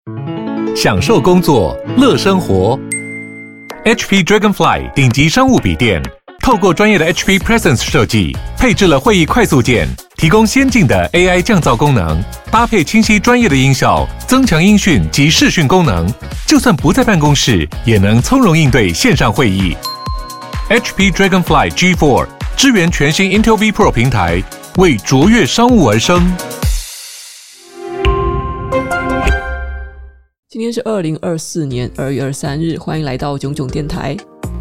享受工作，乐生活。HP Dragonfly 顶级商务笔电，透过专业的 HP Presence 设计，配置了会议快速键，提供先进的 AI 降噪功能，搭配清晰专业的音效，增强音讯及视讯功能，就算不在办公室，也能从容应对线上会议。HP Dragonfly G4 支援全新 Intel V Pro 平台，为卓越商务而生。 今天是2024年2月23日，欢迎来到囧囧电台。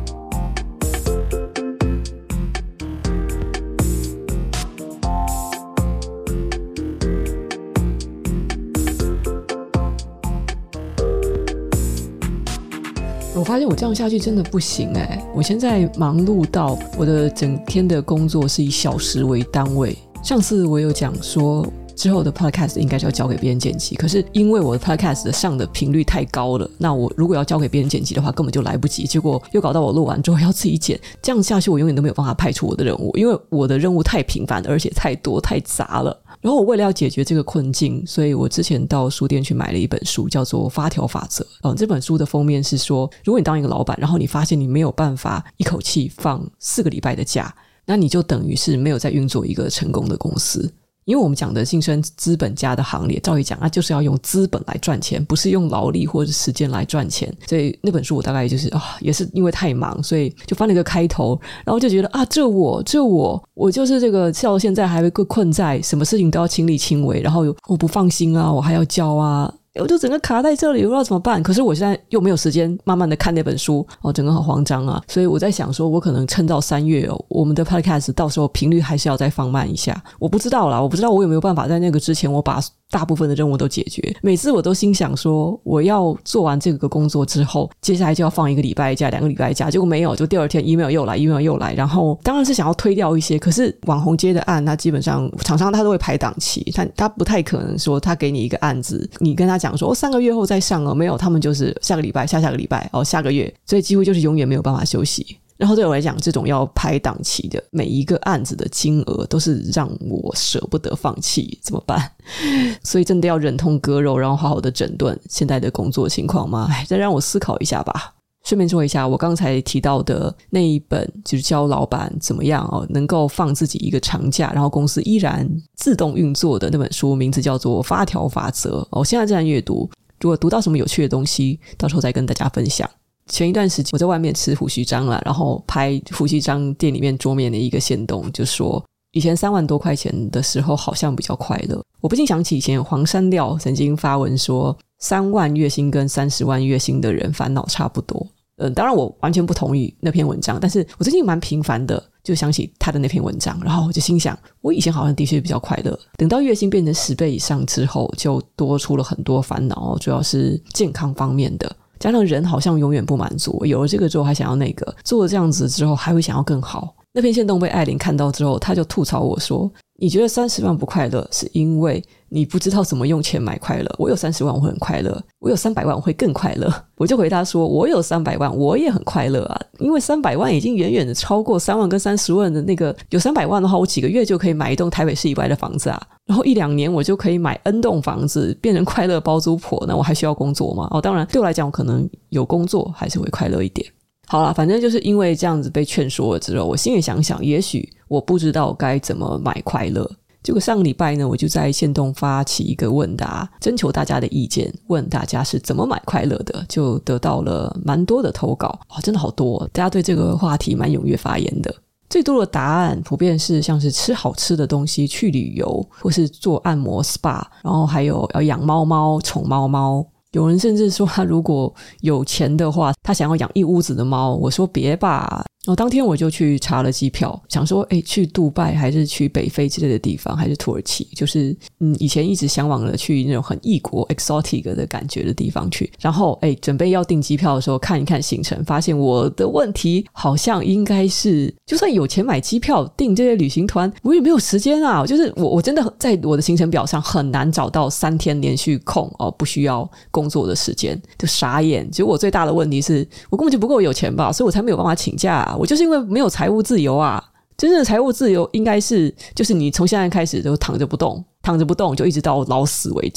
我发现我这样下去真的不行我现在忙碌到我的整天的工作是以小时为单位。上次我有讲说之后的 podcast 应该是要交给别人剪辑，可是因为我的 podcast 上的频率太高了，那我如果要交给别人剪辑的话根本就来不及，结果又搞到我录完之后要自己剪，这样下去我永远都没有办法派出我的任务，因为我的任务太频繁而且太多太杂了。然后我为了要解决这个困境，所以我之前到书店去买了一本书，叫做《发条法则》。这本书的封面是说，如果你当一个老板，然后你发现你没有办法一口气放4个礼拜的假，那你就等于是没有在运作一个成功的公司。因为我们讲的晋升资本家的行列，照理讲它就是要用资本来赚钱，不是用劳力或者时间来赚钱。所以那本书我大概就是也是因为太忙，所以就翻了一个开头，然后就觉得我就是这个到现在还会困在什么事情都要亲力亲为，然后我不放心啊，我还要教啊，我就整个卡在这里，我不知道怎么办。可是我现在又没有时间慢慢的看那本书，整个好慌张啊。所以我在想说，我可能撑到3月我们的 podcast 到时候频率还是要再放慢一下。我不知道我有没有办法在那个之前我把大部分的任务都解决。每次我都心想说，我要做完这个工作之后，接下来就要放1个礼拜假2个礼拜假，结果没有，就第二天 email 又来，然后当然是想要推掉一些，可是网红接的案它基本上厂商他都会排档期，他不太可能说他给你一个案子你跟他讲说3个月后再上没有，他们就是下个礼拜下个礼拜下个月，所以几乎就是永远没有办法休息。然后对我来讲，这种要排档期的每一个案子的金额都是让我舍不得放弃，怎么办？所以真的要忍痛割肉，然后好好的整顿现在的工作情况吗？再让我思考一下吧。顺便说一下，我刚才提到的那一本就是教老板怎么样能够放自己一个长假，然后公司依然自动运作的那本书，名字叫做《发条法则》。我现在正在阅读，如果读到什么有趣的东西，到时候再跟大家分享。前一段时间我在外面吃胡须章啦，然后拍胡须章店里面桌面的一个限动，就说以前3万多块钱的时候好像比较快乐。我不禁想起以前黄山料曾经发文说3万月薪跟30万月薪的人烦恼差不多。当然我完全不同意那篇文章，但是我最近蛮频繁的就想起他的那篇文章，然后我就心想，我以前好像的确比较快乐，等到月薪变成10倍以上之后，就多出了很多烦恼，主要是健康方面的，加上人好像永远不满足，有了这个之后还想要那个，做了这样子之后还会想要更好。那篇限动被艾琳看到之后，他就吐槽我说，你觉得30万不快乐是因为你不知道怎么用钱买快乐，我有30万我会很快乐，我有300万我会更快乐。我就回答说，我有300万我也很快乐啊，因为300万已经远远的超过3万跟30万的那个，有300万的话我几个月就可以买一栋台北市以外的房子啊，然后1-2年我就可以买 N 栋房子，变成快乐包租婆，那我还需要工作吗？当然对我来讲我可能有工作还是会快乐一点。好啦，反正就是因为这样子被劝说了之后，我心里想想，也许我不知道该怎么买快乐。结果上个礼拜呢，我就在限动发起一个问答，征求大家的意见，问大家是怎么买快乐的，就得到了蛮多的投稿，真的好多，大家对这个话题蛮踊跃发言的。最多的答案普遍是像是吃好吃的东西，去旅游，或是做按摩 SPA， 然后还有要养猫猫，宠猫猫。有人甚至说他如果有钱的话，他想要养一屋子的猫。我说别吧，当天我就去查了机票，想说去杜拜还是去北非之类的地方，还是土耳其，就是以前一直向往了去那种很异国 exotic 的感觉的地方去。然后准备要订机票的时候看一看行程，发现我的问题好像应该是就算有钱买机票订这些旅行团，我也没有时间啊，就是我真的在我的行程表上很难找到3天连续空不需要工作的时间，就傻眼。结果我最大的问题是我根本就不够有钱吧，所以我才没有办法请假啊。我就是因为没有财务自由啊。真正的财务自由应该是就是你从现在开始就躺着不动就一直到老死为止。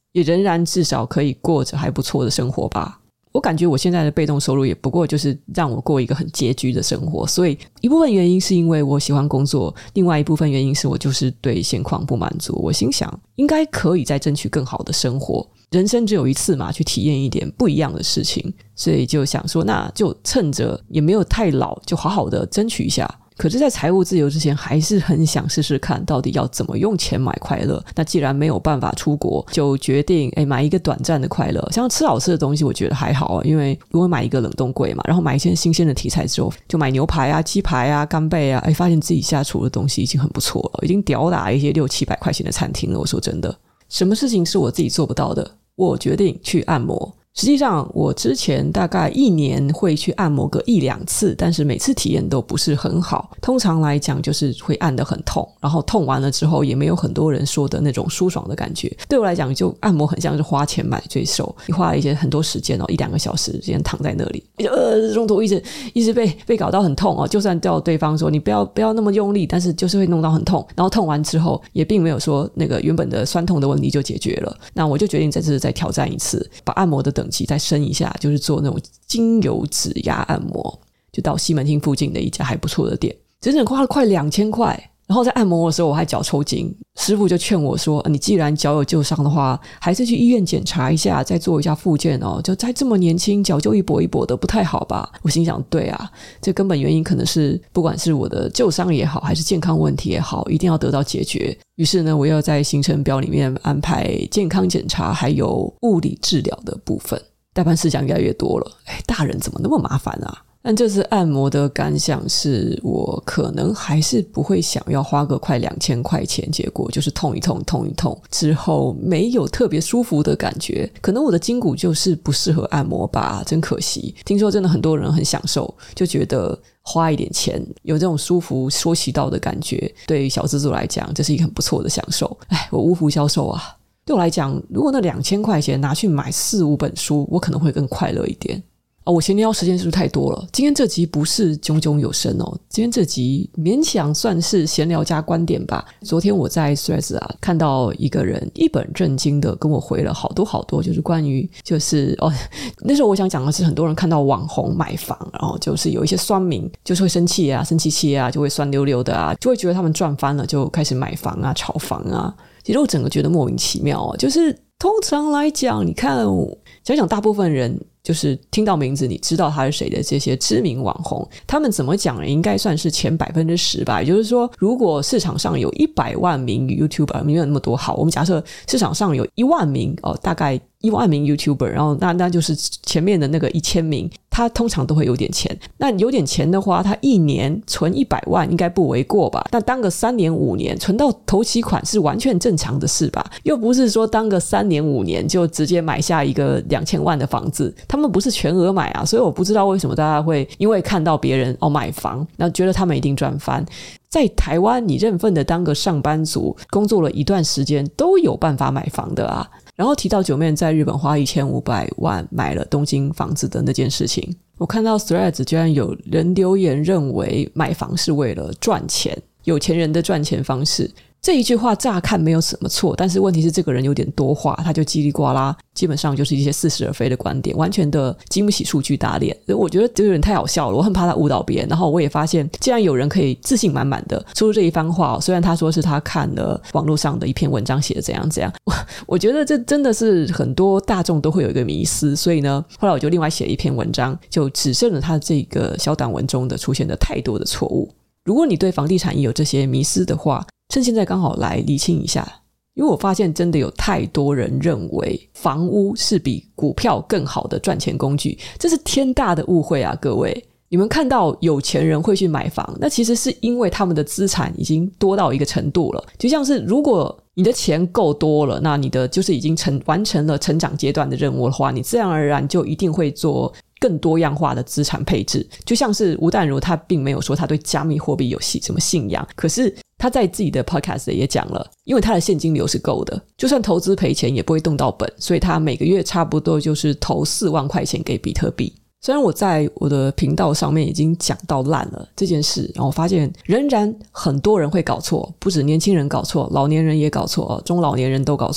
也仍然至少可以过着还不错的生活吧。我感觉我现在的被动收入也不过就是让我过一个很拮据的生活，所以一部分原因是因为我喜欢工作，另外一部分原因是我就是对现况不满足。我心想应该可以再争取更好的生活，人生只有一次嘛，去体验一点不一样的事情，所以就想说那就趁着也没有太老，就好好的争取一下。可是在财务自由之前还是很想试试看到底要怎么用钱买快乐。那既然没有办法出国，就决定买一个短暂的快乐。像吃好吃的东西我觉得还好啊，因为我买一个冷冻柜嘛，然后买一些新鲜的题材之后，就买牛排啊鸡排啊干贝啊，发现自己下厨的东西已经很不错了，已经吊打一些600-700块钱的餐厅了。我说真的，什么事情是我自己做不到的？我决定去按摩。实际上我之前大概1年会去按摩个1-2次，但是每次体验都不是很好。通常来讲就是会按得很痛，然后痛完了之后也没有很多人说的那种舒爽的感觉。对我来讲就按摩很像是花钱买罪受，你花了很多时间1-2个小时时间躺在那里，中途一直被搞到很痛就算叫对方说你不要那么用力，但是就是会弄到很痛，然后痛完之后也并没有说那个原本的酸痛的问题就解决了。那我就决定这次再挑战一次，把按摩的等级再升一下，就是做那种精油指压按摩，就到西门町附近的一家还不错的店，整整花了快2000块。然后在按摩的时候我还脚抽筋，师傅就劝我说你既然脚有旧伤的话，还是去医院检查一下，再做一下复健就在这么年轻脚就一跛一跛的不太好吧。我心想对啊，这根本原因可能是不管是我的旧伤也好还是健康问题也好，一定要得到解决。于是呢，我要在行程表里面安排健康检查还有物理治疗的部分。代办事项越来越多了，大人怎么那么麻烦啊？但这次按摩的感想是我可能还是不会想要花个快2000块钱，结果就是痛一痛之后没有特别舒服的感觉，可能我的筋骨就是不适合按摩吧，真可惜。听说真的很多人很享受，就觉得花一点钱有这种舒服说起到的感觉，对于小资族来讲这是一个很不错的享受。我无福消受啊。对我来讲，如果那2000块钱拿去买4-5本书，我可能会更快乐一点。我闲聊时间是不是太多了？今天这集不是炯炯有神今天这集勉强算是闲聊加观点吧。昨天我在 Threads 看到一个人一本正经的跟我回了好多，就是关于那时候我想讲的是很多人看到网红买房，然后就是有一些酸民就是会生气啊生气气啊，就会酸溜溜的啊，就会觉得他们赚翻了，就开始买房啊炒房啊。其实我整个觉得莫名其妙就是通常来讲，你看想大部分人就是听到名字你知道他是谁的这些知名网红，他们怎么讲应该算是前10%吧。也就是说，如果市场上有100万名 YouTuber， 没有那么多好，我们假设市场上有1万名大概1万名 YouTuber， 然后那就是前面的那个1000名，他通常都会有点钱。那有点钱的话，他1年存100万应该不为过吧？那当个3年5年存到头期款是完全正常的事吧？又不是说当个3年5年就直接买下一个2000万的房子，他们不是全额买啊。所以我不知道为什么大家会因为看到别人买房，那觉得他们一定赚翻。在台湾你认份的当个上班族，工作了一段时间都有办法买房的啊。然后提到九妹在日本花1500万买了东京房子的那件事情，我看到 Threads 居然有人留言认为买房是为了赚钱，有钱人的赚钱方式。这一句话乍看没有什么错，但是问题是这个人有点多话，他就叽里呱啦，基本上就是一些似是而非的观点，完全的经不起数据打脸。我觉得这个人太好笑了，我很怕他误导别人。然后我也发现既然有人可以自信满满的说出这一番话，虽然他说是他看了网络上的一篇文章写的怎样怎样，我觉得这真的是很多大众都会有一个迷思。所以呢，后来我就另外写了一篇文章，就指正了他这个小短文中的出现的太多的错误。如果你对房地产也有这些迷思的话，趁现在刚好来厘清一下。因为我发现真的有太多人认为房屋是比股票更好的赚钱工具，这是天大的误会啊各位。你们看到有钱人会去买房，那其实是因为他们的资产已经多到一个程度了。就像是如果你的钱够多了，那你的就是已经完成了成长阶段的任务的话，你自然而然就一定会做更多样化的资产配置。就像是吴淡如他并没有说他对加密货币有什么信仰，可是他在自己的 podcast 也讲了，因为他的现金流是够的，就算投资赔钱也不会动到本，所以他每个月差不多就是投4万块钱给比特币。虽然我在我的频道上面已经讲到烂了这件事，然后我发现仍然很多人会搞错，不止年轻人搞错，老年人也搞错，中老年人都搞错。台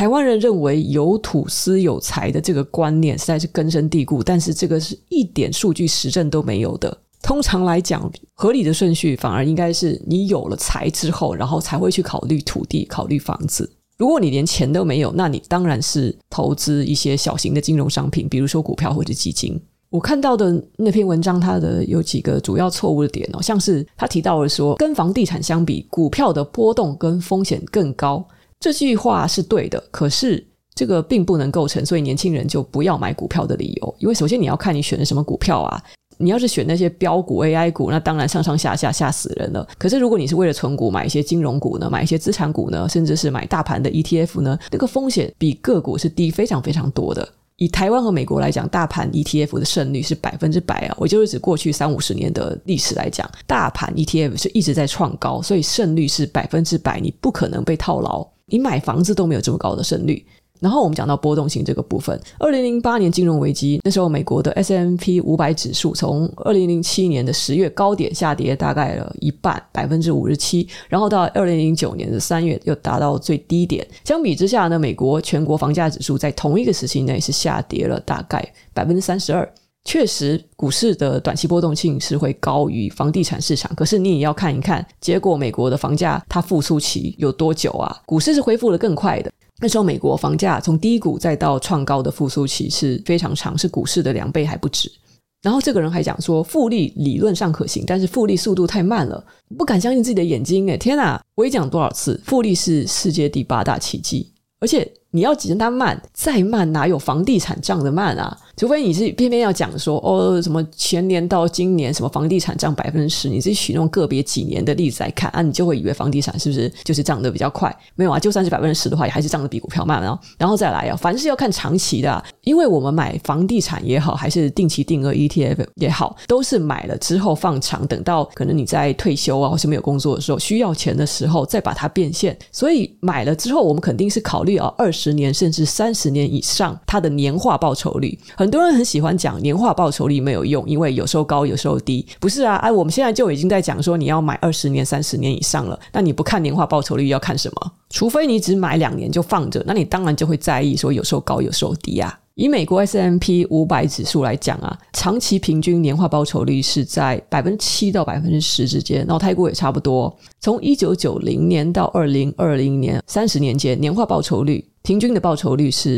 台湾人认为有土斯有财的这个观念实在是根深蒂固，但是这个是一点数据实证都没有的。通常来讲，合理的顺序反而应该是你有了财之后，然后才会去考虑土地，考虑房子。如果你连钱都没有，那你当然是投资一些小型的金融商品，比如说股票或者基金。我看到的那篇文章，它的有几个主要错误的点像是他提到了说，跟房地产相比，股票的波动跟风险更高。这句话是对的，可是这个并不能构成所以年轻人就不要买股票的理由。因为首先你要看你选的什么股票啊，你要是选那些标股 AI 股，那当然上上下下吓死人了。可是如果你是为了存股，买一些金融股呢，买一些资产股呢，甚至是买大盘的 ETF 呢，那个风险比个股是低非常非常多的。以台湾和美国来讲，大盘 ETF 的胜率是100%啊，我就是指过去30-50年的历史来讲，大盘 ETF 是一直在创高，所以胜率是100%，你不可能被套牢，你买房子都没有这么高的胜率。然后我们讲到波动性这个部分，2008年金融危机，那时候美国的 S&P 500指数从2007年的10月高点下跌大概了一半 57%， 然后到2009年的3月又达到最低点。相比之下呢，美国全国房价指数在同一个时期内是下跌了大概 32%。确实股市的短期波动性是会高于房地产市场，可是你也要看一看结果美国的房价它复苏期有多久啊？股市是恢复得更快的。那时候美国房价从低谷再到创高的复苏期是非常长，是股市的2倍还不止。然后这个人还讲说，复利理论上可行，但是复利速度太慢了，不敢相信自己的眼睛。天哪，我也讲多少次，复利是世界第8大奇迹，而且你要挤它慢，再慢哪有房地产涨得慢啊？除非你是偏偏要讲说什么前年到今年什么房地产涨 10%， 你自己取那种个别几年的例子来看啊，你就会以为房地产是不是就是涨得比较快？没有啊，就算是 10% 的话，也还是涨得比股票慢啊。然后再来凡是要看长期的因为我们买房地产也好，还是定期定额 ETF 也好，都是买了之后放长，等到可能你在退休或是没有工作的时候需要钱的时候再把它变现。所以买了之后我们肯定是考虑20年甚至30年以上它的年化报酬率。很多人很喜欢讲年化报酬率没有用，因为有时候高有时候低。不是啊，我们现在就已经在讲说你要买20年30年以上了，那你不看年化报酬率要看什么？除非你只买2年就放着，那你当然就会在意说有时候高有时候低啊。以美国 S&P 500指数来讲长期平均年化报酬率是在 7% 到 10% 之间，然后泰国也差不多。从1990年到2020年30年间，年化报酬率平均的报酬率是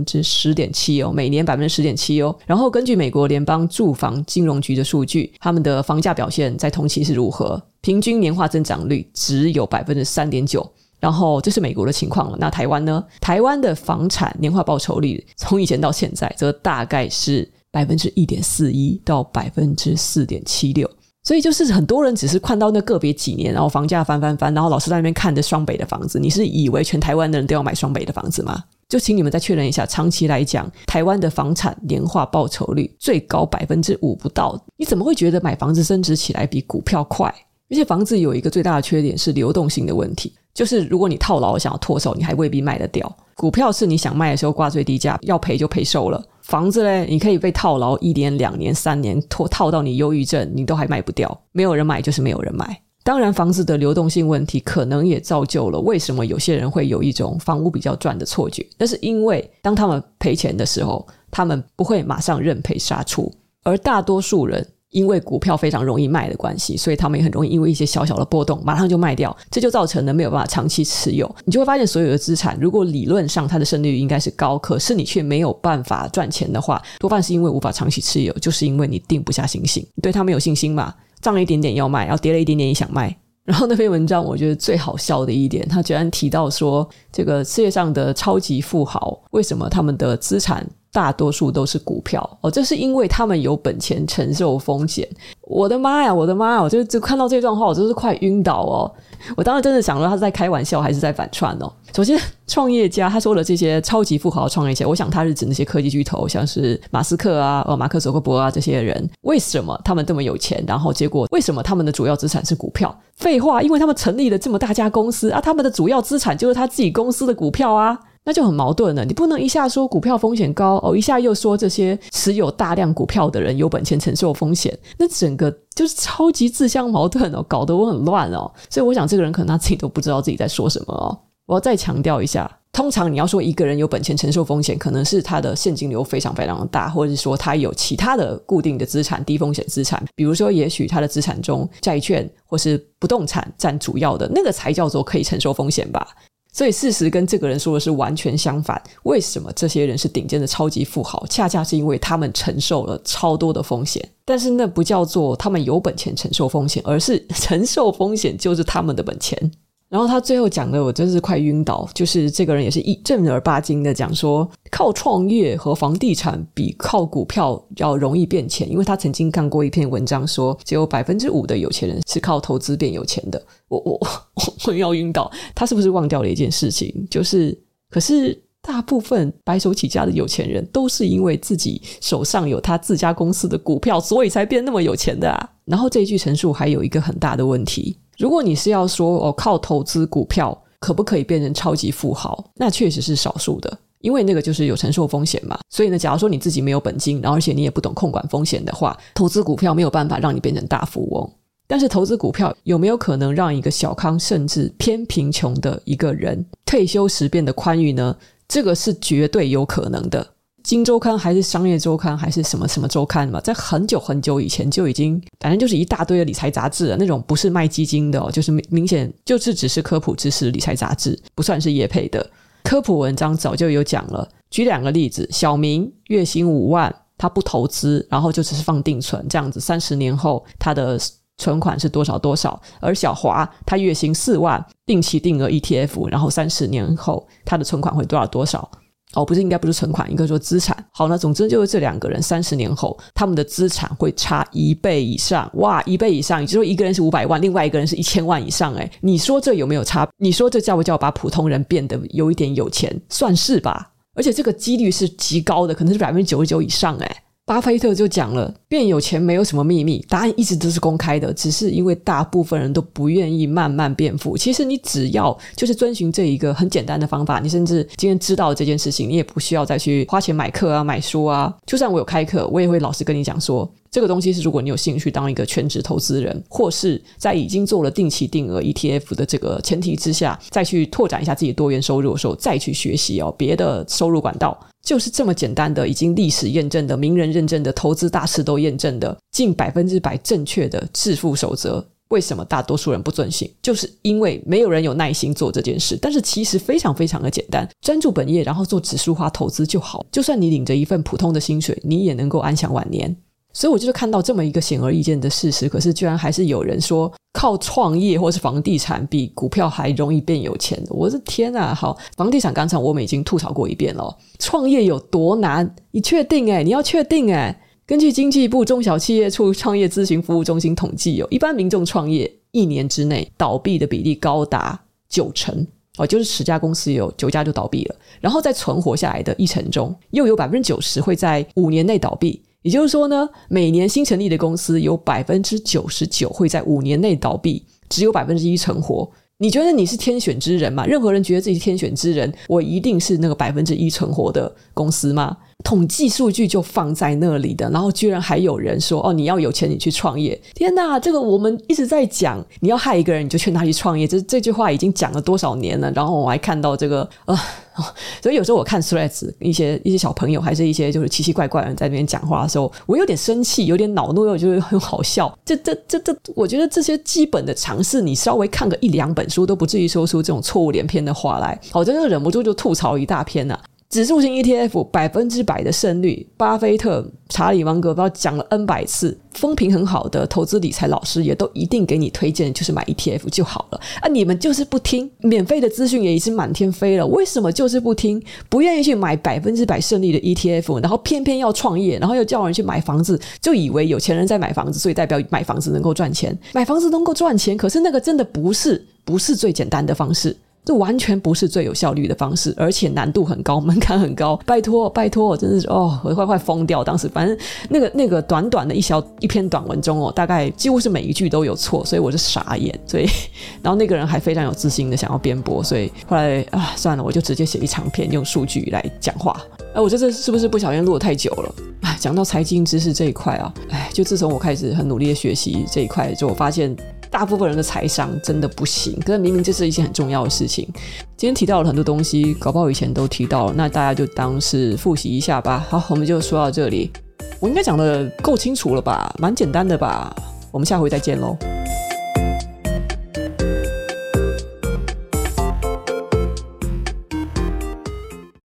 10.7% 每年 10.7%然后根据美国联邦住房金融局的数据，他们的房价表现在同期是如何？平均年化增长率只有 3.9%。然后这是美国的情况了。那台湾呢？台湾的房产年化报酬率从以前到现在则大概是 1.41% 到 4.76%。所以就是很多人只是看到那个别几年，然后房价翻，然后老师在那边看着双北的房子，你是以为全台湾的人都要买双北的房子吗？就请你们再确认一下，长期来讲台湾的房产年化报酬率最高 5% 不到，你怎么会觉得买房子升值起来比股票快？而且房子有一个最大的缺点是流动性的问题，就是如果你套牢想要脱手，你还未必卖得掉。股票是你想卖的时候挂最低价，要赔就赔售了。房子呢，你可以被套牢1年2年3年，套到你忧郁症你都还卖不掉。没有人买就是没有人买。当然房子的流动性问题可能也造就了为什么有些人会有一种房屋比较赚的错觉，那是因为当他们赔钱的时候，他们不会马上认赔杀出，而大多数人因为股票非常容易卖的关系，所以他们也很容易因为一些小小的波动马上就卖掉，这就造成了没有办法长期持有。你就会发现所有的资产如果理论上它的胜率应该是高，可是你却没有办法赚钱的话，多半是因为无法长期持有，就是因为你定不下信心，你对它没有信心嘛，涨了一点点要卖，然后跌了一点点也想卖。然后那篇文章我觉得最好笑的一点，他居然提到说这个世界上的超级富豪为什么他们的资产大多数都是股票这是因为他们有本钱承受风险。我的妈呀，我就看到这段话我就是快晕倒我当时真的想说他是在开玩笑还是在反串首先创业家他说的这些超级富豪创业家，我想他是指那些科技巨头，像是马斯克马克佐克伯这些人，为什么他们这么有钱，然后结果为什么他们的主要资产是股票？废话，因为他们成立了这么大家公司他们的主要资产就是他自己公司的股票那就很矛盾了。你不能一下说股票风险高一下又说这些持有大量股票的人有本钱承受风险，那整个就是超级自相矛盾搞得我很乱所以我想这个人可能他自己都不知道自己在说什么我要再强调一下， 通常你要说一个人有本钱承受风险，可能是他的现金流非常非常的大，或者是说他有其他的固定的资产，低风险资产，比如说也许他的资产中债券或是不动产占主要的，那个才叫做可以承受风险吧。所以事实跟这个人说的是完全相反。为什么这些人是顶尖的超级富豪？恰恰是因为他们承受了超多的风险，但是那不叫做他们有本钱承受风险，而是承受风险就是他们的本钱。然后他最后讲的我真是快晕倒，就是这个人也是正儿八经的讲说，靠创业和房地产比靠股票要容易变钱，因为他曾经看过一篇文章说只有 5% 的有钱人是靠投资变有钱的。我要晕倒。他是不是忘掉了一件事情，就是可是大部分白手起家的有钱人都是因为自己手上有他自家公司的股票，所以才变那么有钱的啊。然后这一句陈述还有一个很大的问题，如果你是要说靠投资股票可不可以变成超级富豪，那确实是少数的，因为那个就是有承受风险嘛。所以呢，假如说你自己没有本金，然后而且你也不懂控管风险的话，投资股票没有办法让你变成大富翁。但是投资股票有没有可能让一个小康甚至偏贫穷的一个人退休时变得宽裕呢？这个是绝对有可能的。金周刊还是商业周刊还是什么什么周刊嘛，在很久很久以前就已经，反正就是一大堆的理财杂志了，那种不是卖基金的就是明显就是只是科普知识理财杂志，不算是业配的。科普文章早就有讲了，举2个例子，小明月薪5万，他不投资，然后就只是放定存，这样子30年后他的存款是多少多少。而小华他月薪4万，定期定额 ETF， 然后30年后他的存款会多少多少。不是，应该不是存款，应该说资产。好，那总之就是这2个人30年后他们的资产会差1倍以上。哇，1倍以上，也就是说一个人是500万，另外一个人是1000万以上。你说这有没有差？你说这叫不叫把普通人变得有一点有钱？算是吧，而且这个几率是极高的，可能是 99% 以上。巴菲特就讲了，变有钱没有什么秘密，答案一直都是公开的，只是因为大部分人都不愿意慢慢变富。其实你只要就是遵循这一个很简单的方法，你甚至今天知道这件事情，你也不需要再去花钱买课啊买书啊。就算我有开课，我也会老实跟你讲说，这个东西是如果你有兴趣当一个全职投资人，或是在已经做了定期定额 ETF 的这个前提之下，再去拓展一下自己多元收入的时候，再去学习别的收入管道。就是这么简单的，已经历史验证的，名人认证的，投资大师都验证的，近100%正确的致富守则。为什么大多数人不遵循？就是因为没有人有耐心做这件事。但是其实非常非常的简单，专注本业，然后做指数化投资就好。就算你领着一份普通的薪水，你也能够安享晚年。所以我就是看到这么一个显而易见的事实，可是居然还是有人说靠创业或是房地产比股票还容易变有钱。我的天啊！好，房地产刚才我们已经吐槽过一遍了，创业有多难？你确定你要确定根据经济部中小企业处创业咨询服务中心统计一般民众创业1年之内倒闭的比例高达90%。就是10家公司有9家就倒闭了，然后在存活下来的1成中，又有 90% 会在5年内倒闭。也就是说呢，每年新成立的公司有 99% 会在5年内倒闭，只有 1% 存活。你觉得你是天选之人吗？任何人觉得自己是天选之人，我一定是那个 1% 存活的公司吗？统计数据就放在那里的，然后居然还有人说你要有钱你去创业。天哪，这个我们一直在讲，你要害一个人你就劝他去创业，这句话已经讲了多少年了。然后我还看到这个所以有时候我看 Threads 一些小朋友还是一些就是奇奇怪怪的人在那边讲话的时候，我有点生气，有点恼怒，又觉得很好笑。我觉得这些基本的常识你稍微看个1-2本书都不至于说出这种错误连篇的话来。我真的忍不住就吐槽一大篇啊。指数型 ETF 100%的胜率，巴菲特、查理芒格不知道讲了 N 百次，风评很好的投资理财老师也都一定给你推荐，就是买 ETF 就好了你们就是不听，免费的资讯也已经满天飞了，为什么就是不听？不愿意去买100%胜利的 ETF， 然后偏偏要创业，然后又叫人去买房子，就以为有钱人在买房子，所以代表买房子能够赚钱。买房子能够赚钱，可是那个真的不是最简单的方式，这完全不是最有效率的方式，而且难度很高，门槛很高。拜托，我真的是我快疯掉。当时反正那个短短的一篇短文中大概几乎是每一句都有错，所以我就傻眼。所以然后那个人还非常有自信的想要辩驳，所以后来算了，我就直接写一长篇用数据来讲话。我这次是不是不小心录得太久了？讲到财经知识这一块就自从我开始很努力的学习这一块，就我发现大部分人的财商真的不行，可是明明这是一件很重要的事情。今天提到了很多东西，搞不好以前都提到了，那大家就当是复习一下吧。好，我们就说到这里。我应该讲的够清楚了吧，蛮简单的吧，我们下回再见咯。